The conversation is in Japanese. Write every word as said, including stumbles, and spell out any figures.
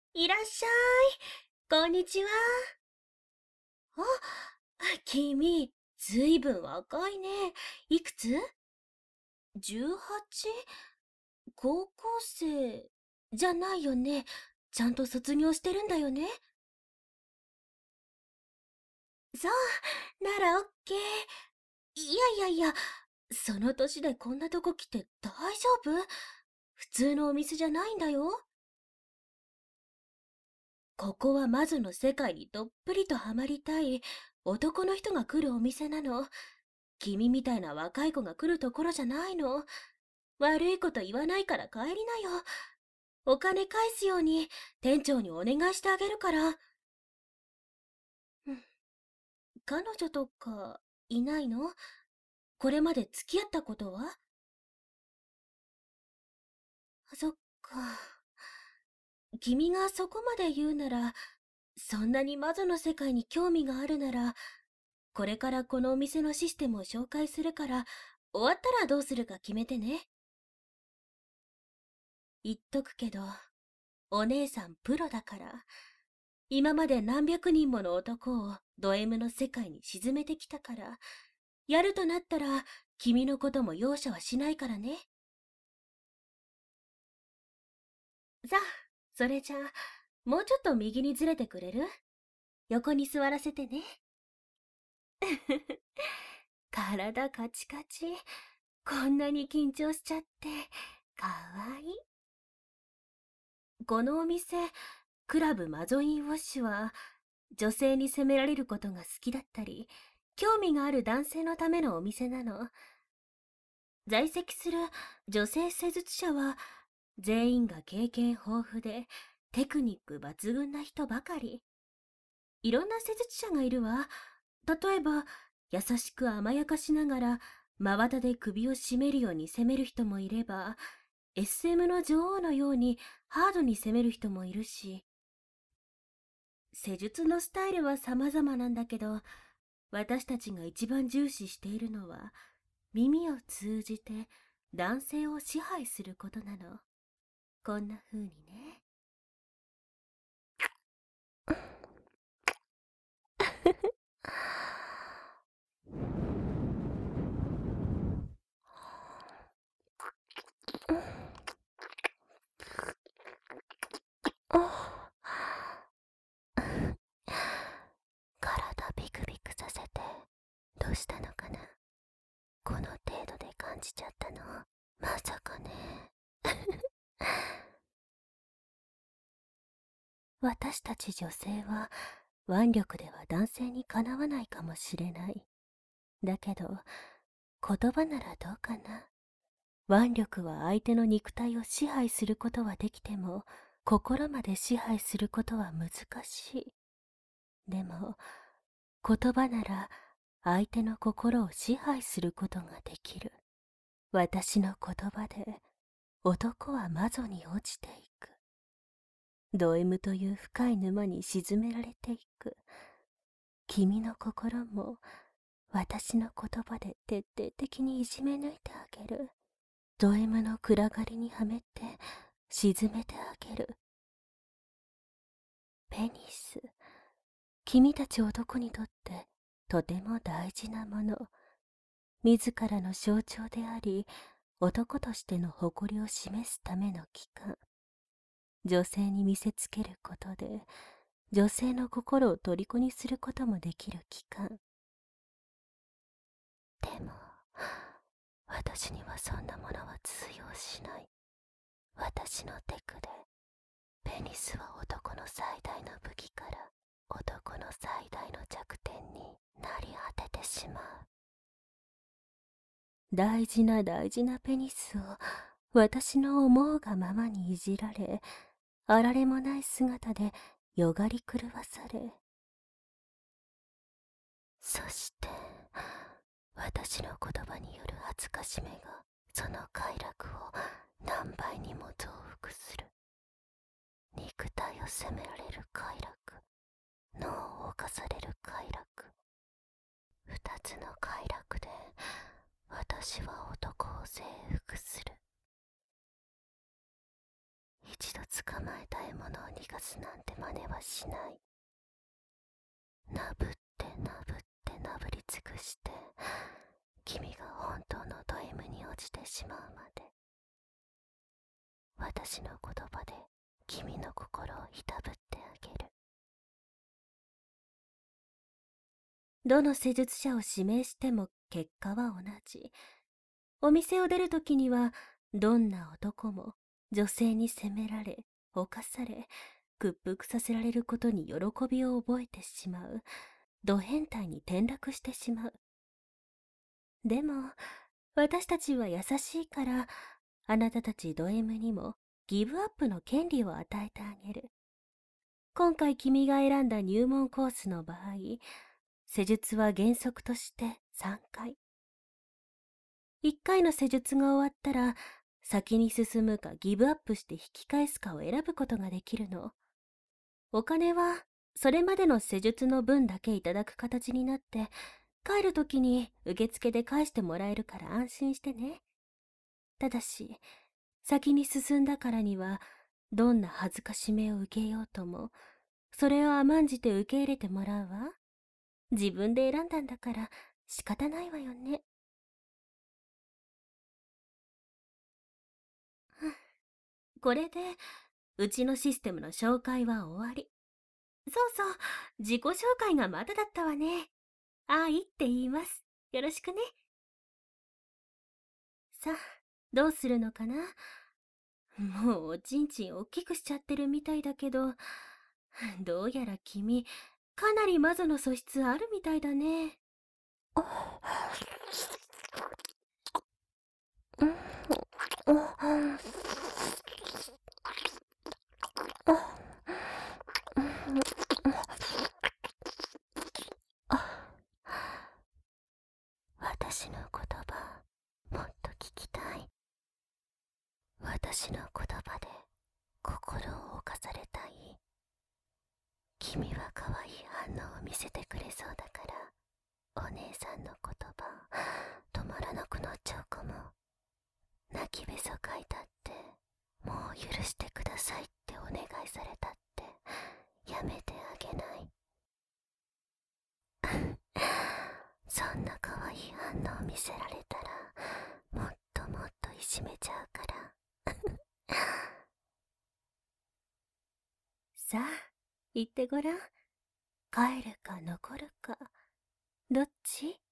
いらっしゃい。こんにちは。あ、君、ずいぶん若いね。いくつ？ じゅうはち？ 高校生じゃないよね。ちゃんと卒業してるんだよね。そう、ならオッケー。いやいやいや、その年でこんなとこ来て大丈夫？普通のお店じゃないんだよ。ここは魔女の世界にどっぷりとハマりたい男の人が来るお店なの。君みたいな若い子が来るところじゃないの。悪いこと言わないから帰りなよ。お金返すように店長にお願いしてあげるから。うん、彼女とかいないの？これまで付き合ったことは？そっか。君がそこまで言うなら、そんなに魔女の世界に興味があるなら、これからこのお店のシステムを紹介するから、終わったらどうするか決めてね。言っとくけど、お姉さんプロだから、今まで何百人もの男をド M の世界に沈めてきたから、やるとなったら君のことも容赦はしないからね。さあ、それじゃあ、もうちょっと右にずれてくれる？横に座らせてね。体カチカチ。こんなに緊張しちゃって、かわいい。このお店、クラブマゾインウォッシュは、女性に責められることが好きだったり、興味がある男性のためのお店なの。在籍する女性施術者は、全員が経験豊富で、テクニック抜群な人ばかり。いろんな施術者がいるわ。例えば、優しく甘やかしながら、真綿で首を絞めるように攻める人もいれば、エスエム の女王のようにハードに攻める人もいるし、施術のスタイルは様々なんだけど、私たちが一番重視しているのは、耳を通じて男性を支配することなの。こんな風にね。体ビクビクさせて、どうしたのかな？この程度で感じちゃったの？まさかね。私たち女性は腕力では男性にかなわないかもしれない。だけど、言葉ならどうかな。腕力は相手の肉体を支配することはできても、心まで支配することは難しい。でも、言葉なら相手の心を支配することができる。私の言葉で男は魔女に落ちていく。ド M という深い沼に沈められていく。君の心も私の言葉で徹底的にいじめ抜いてあげる。ド M の暗がりにはめて沈めてあげる。ペニス、君たち男にとってとても大事なもの。自らの象徴であり、男としての誇りを示すための器官。女性に見せつけることで、女性の心を虜にすることもできる器官。でも、私にはそんなものは通用しない。私のテクで、ペニスは男の最大の武器から男の最大の弱点になり果ててしまう。大事な大事なペニスを私の思うがままにいじられ、あられもない姿でよがり狂わされ、そして私の言葉による恥ずかしめがその快楽を何倍にも増幅する。肉体を責められる快楽、脳を侵される快楽、二つの快楽で私は男を征服する。い一度捕まえた獲物を逃がすなんて真似はしない。なぶってなぶってなぶり尽くして、君が本当のド M に落ちてしまうまで、私の言葉で君の心をいたぶってあげる。どの施術者を指名しても結果は同じ。お店を出るときには、どんな男も女性に責められ、犯され、屈服させられることに喜びを覚えてしまう。ド変態に転落してしまう。でも、私たちは優しいから、あなたたちド M にもギブアップの権利を与えてあげる。今回君が選んだ入門コースの場合、施術は原則としてさんかい。いっかいの施術が終わったら、先に進むかギブアップして引き返すかを選ぶことができるの。お金は、それまでの施術の分だけいただく形になって、帰るときに受付で返してもらえるから安心してね。ただし、先に進んだからには、どんな恥ずかしめを受けようとも、それを甘んじて受け入れてもらうわ。自分で選んだんだから仕方ないわよね。これで、うちのシステムの紹介は終わり。そうそう、自己紹介がまだだったわね。愛って言います。よろしくね。さあ、どうするのかな。もうおちんちん大きくしちゃってるみたいだけど、どうやら君、かなり魔女の素質あるみたいだね。私の言葉、もっと聞きたい。私の言葉で心を侵されたい。君は可愛い反応を見せてくれそうだから、お姉さんの言葉、止まらなくなっちゃうかも。泣きべそかいたって、もう許してくださいってお願いされたって、やめてあげない。そんな可愛い反応を見せられたら、もっともっといじめちゃうから。さあ、言ってごらん。帰るか残るか、どっち？